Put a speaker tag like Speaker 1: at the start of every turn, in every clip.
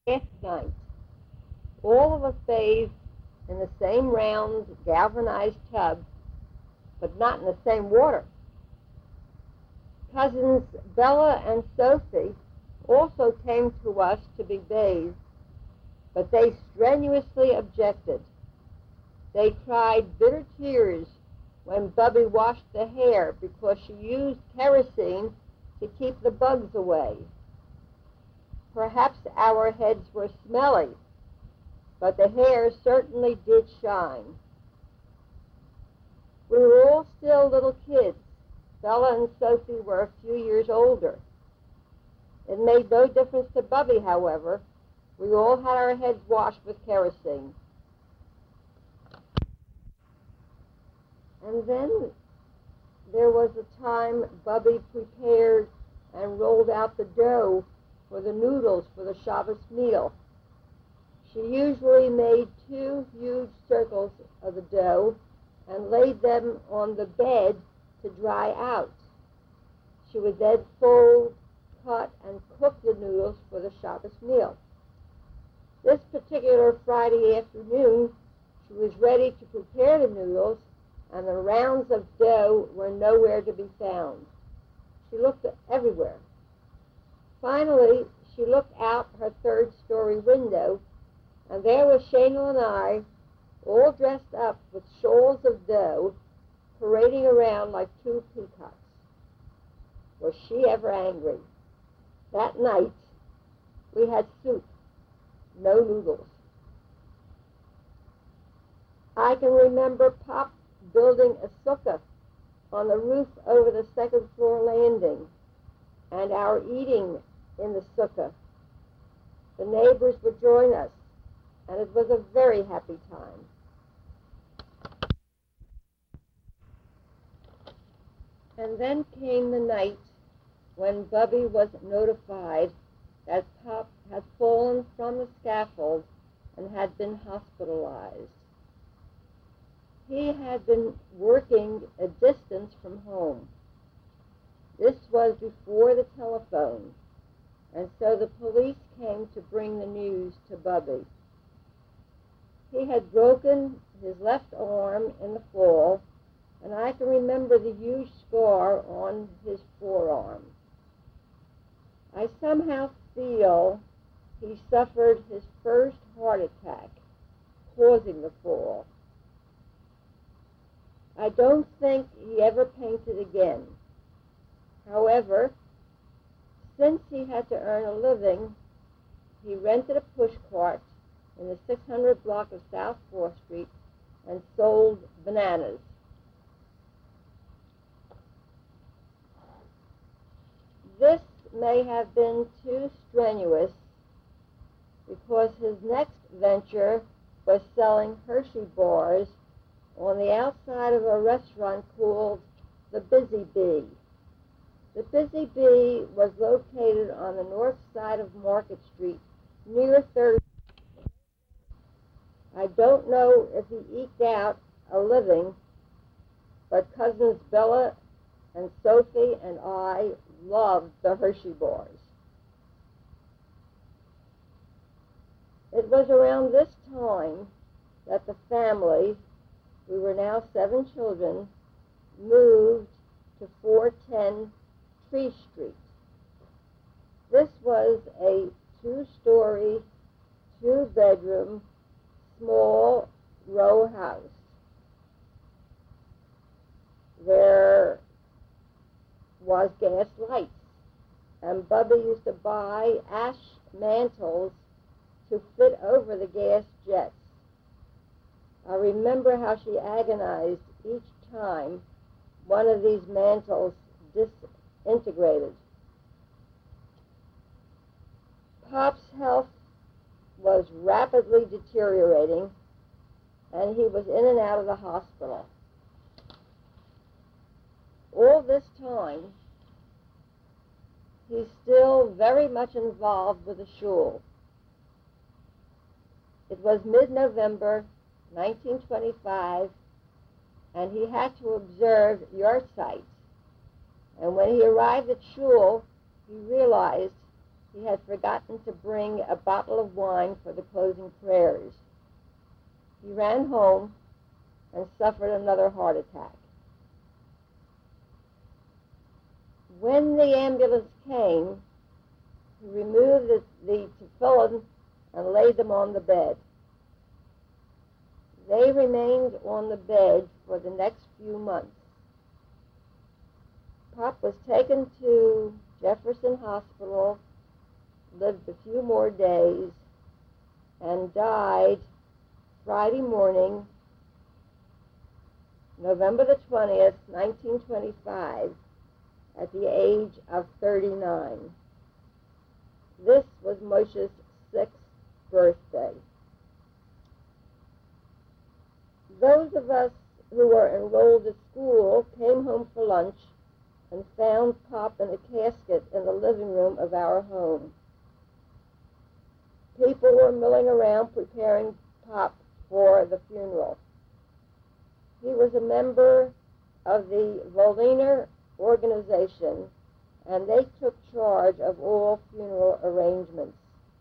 Speaker 1: Last night, all of us bathed in the same round galvanized tub, but not in the same water. Cousins Bella and Sophie also came to us to be bathed, but they strenuously objected. They cried bitter tears when Bubby washed the hair because she used kerosene to keep the bugs away. Perhaps our heads were smelly, but the hair certainly did shine. We were all still little kids. Bella and Sophie were a few years older. It made no difference to Bubby, however. We all had our heads washed with kerosene. And then there was a time Bubby prepared and rolled out the dough for the noodles for the Shabbos meal. She usually made 2 huge circles of the dough and laid them on the bed to dry out. She would then fold, cut, and cook the noodles for the Shabbos meal. This particular Friday afternoon, she was ready to prepare the noodles, and the rounds of dough were nowhere to be found. She looked everywhere. Finally, she looked out her 3rd-story window, and there was Shana and I, all dressed up with shawls of dough, parading around like 2 peacocks. Was she ever angry? That night, we had soup, no noodles. I can remember Pop building a sukkah on the roof over the 2nd-floor landing, and our eating in the sukkah. The neighbors would join us, and it was a very happy time. And then came the night when Bubby was notified that Pop had fallen from the scaffold and had been hospitalized. He had been working a distance from home. This was before the telephone, and so the police came to bring the news to Bubby. He had broken his left arm in the fall, and I can remember the huge scar on his forearm. I somehow feel he suffered his first heart attack, causing the fall. I don't think he ever painted again. However, since he had to earn a living, he rented a push cart in the 600 block of South 4th Street and sold bananas. This may have been too strenuous because his next venture was selling Hershey bars on the outside of a restaurant called the Busy Bee. The Busy Bee was located on the north side of Market Street near 3rd. I don't know if he eked out a living, but cousins Bella and Sophie and I loved the Hershey bars. It was around this time that the family, we were now 7 children, moved to 410 Tree Street. This was a 2-story, 2-bedroom, small row house. There was gas lights, and Bubby used to buy ash mantles to fit over the gas jets. I remember how she agonized each time one of these mantles disintegrated. Pop's health was rapidly deteriorating, and he was in and out of the hospital. All this time, he's still very much involved with the shul. It was mid-November 1925, and he had to observe yahrzeit. And when he arrived at shul, he realized he had forgotten to bring a bottle of wine for the closing prayers. He ran home and suffered another heart attack. When the ambulance came, he removed the tefillin and laid them on the bed. They remained on the bed for the next few months. Pop was taken to Jefferson Hospital, lived a few more days, and died Friday morning, November the 20th, 1925, at the age of 39. This was Moshe's 6th birthday. Those of us who were enrolled at school came home for lunch and found Pop in a casket in the living room of our home. People were milling around preparing Pop for the funeral. He was a member of the Voliner organization, and they took charge of all funeral arrangements.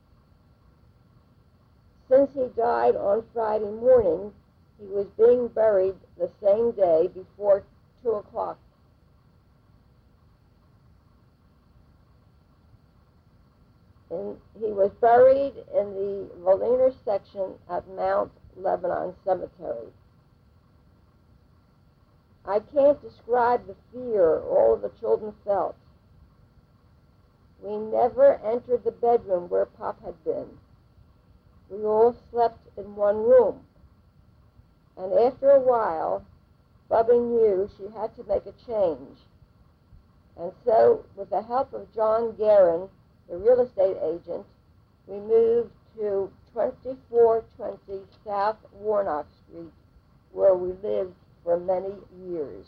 Speaker 1: Since he died on Friday morning, he was being buried the same day before 2 o'clock. And he was buried in the Voliner section at Mount Lebanon Cemetery. I can't describe the fear all of the children felt. We never entered the bedroom where Pop had been. We all slept in one room. And after a while, Bubby knew she had to make a change. And so, with the help of John Guerin, the real estate agent, we moved to 2420 South Warnock Street, where we lived for many years.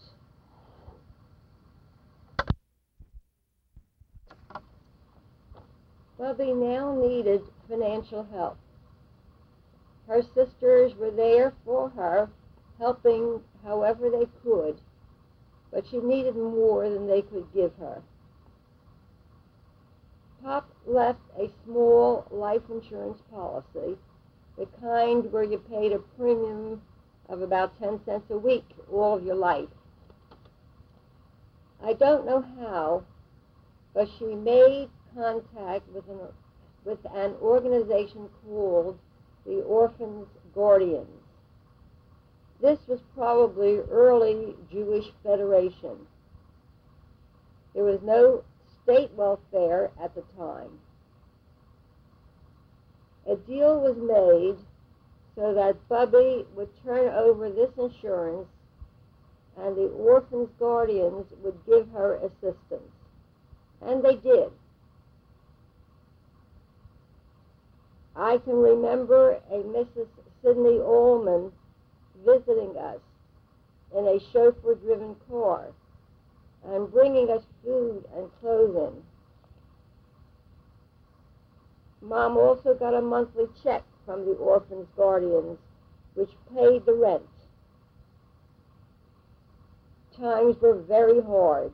Speaker 1: Bubby now needed financial help. Her sisters were there for her, helping however they could, but she needed more than they could give her. Pop left a small life insurance policy, the kind where you paid a premium of about 10 cents a week all of your life. I don't know how, but she made contact with an organization called the Orphans' Guardians. This was probably early Jewish Federation. There was no state welfare at the time. A deal was made so that Bubby would turn over this insurance and the Orphans' Guardians would give her assistance. And they did. I can remember a Mrs. Sidney Allman visiting us in a chauffeur-driven car and bringing us food and clothing. Mom also got a monthly check from the Orphans' Guardians, which paid the rent. Times were very hard.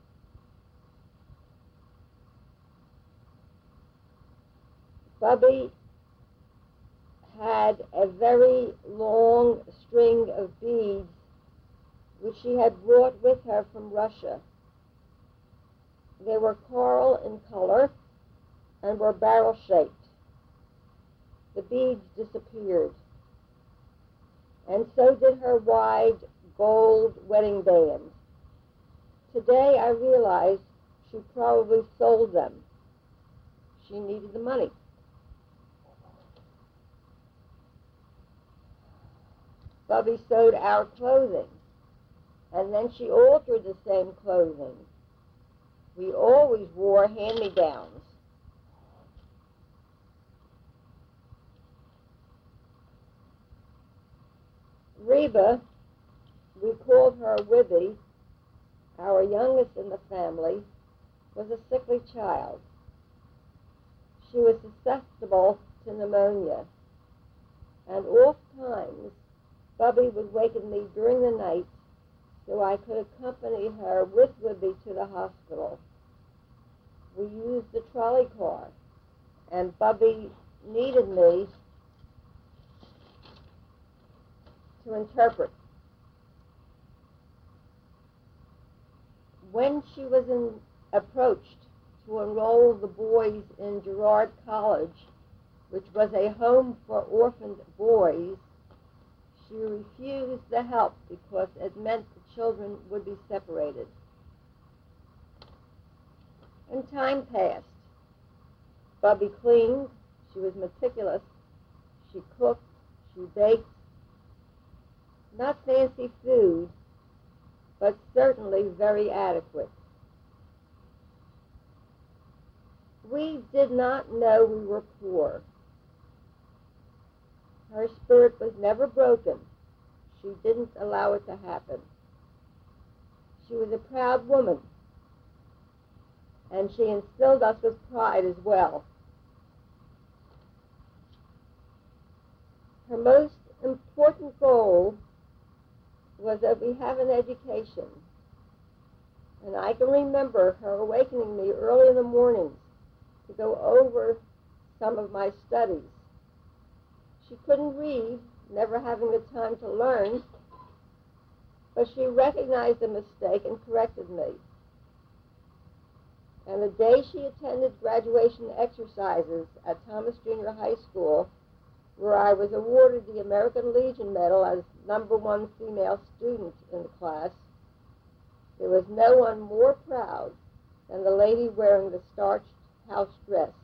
Speaker 1: Bubby had a very long string of beads which she had brought with her from Russia. They were coral in color and were barrel-shaped. The beads disappeared, and so did her wide gold wedding band. Today I realize she probably sold them. She needed the money. Bubby sewed our clothing, and then she altered the same clothing. We always wore hand-me-downs. Reba, we called her Wibby, our youngest in the family, was a sickly child. She was susceptible to pneumonia, and oft times Bubby would waken me during the night so I could accompany her with Wibby to the hospital. We used the trolley car, and Bubby needed me to interpret. When she was approached to enroll the boys in Girard College, which was a home for orphaned boys, she refused the help because it meant the children would be separated. And time passed. Bubby cleaned, she was meticulous, she cooked, she baked. Not fancy food, but certainly very adequate. We did not know we were poor. Her spirit was never broken. She didn't allow it to happen. She was a proud woman, and she instilled us with pride as well. Her most important goal was that we have an education, and I can remember her awakening me early in the mornings to go over some of my studies. She couldn't read, never having the time to learn, but she recognized the mistake and corrected me. And the day she attended graduation exercises at Thomas Junior High School, where I was awarded the American Legion Medal as #1 female student in the class, there was no one more proud than the lady wearing the starched house dress.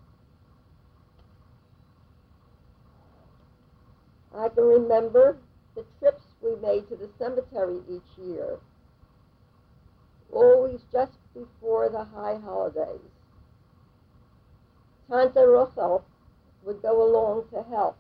Speaker 1: I can remember the trips we made to the cemetery each year, always just before the high holidays. Tante Rochel would go along to help.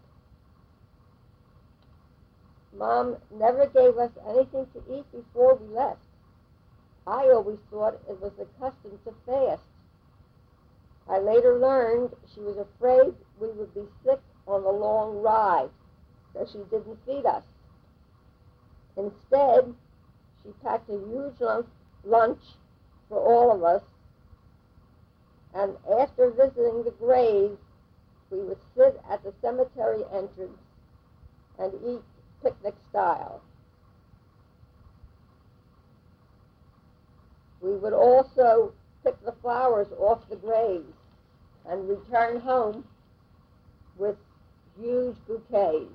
Speaker 1: Mom never gave us anything to eat before we left. I always thought it was the custom to fast. I later learned she was afraid we would be sick on the long ride, so she didn't feed us. Instead, she packed a huge lunch for all of us, and after visiting the graves, we would sit at the cemetery entrance and eat picnic style. We would also pick the flowers off the graves and return home with huge bouquets.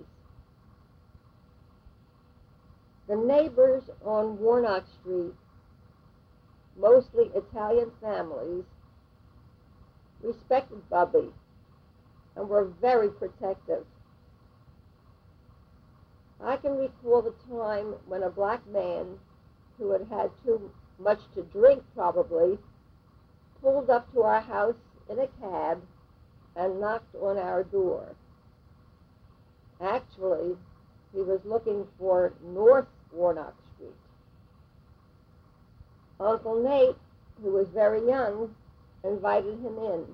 Speaker 1: The neighbors on Warnock Street, mostly Italian families, respected Bubby and were very protective. I can recall the time when a black man who had had too much to drink probably pulled up to our house in a cab and knocked on our door. Actually, he was looking for North Warnock Street. Uncle Nate, who was very young, invited him in.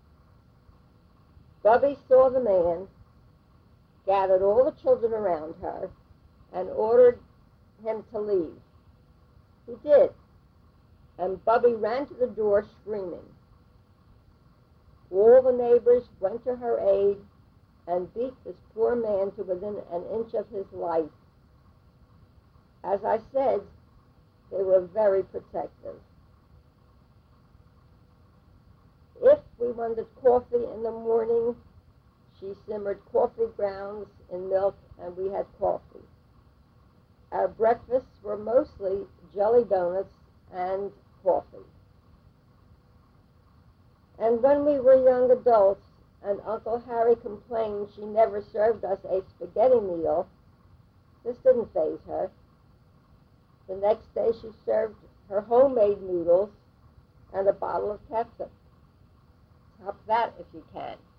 Speaker 1: Bubby saw the man, gathered all the children around her, and ordered him to leave. He did, and Bubby ran to the door screaming. All the neighbors went to her aid and beat this poor man to within an inch of his life. As I said, they were very protective. If we wanted coffee in the morning, she simmered coffee grounds in milk and we had coffee. Our breakfasts were mostly jelly donuts and coffee. And when we were young adults and Uncle Harry complained she never served us a spaghetti meal, this didn't faze her. The next day she served her homemade noodles and a bottle of ketchup. Top that if you can.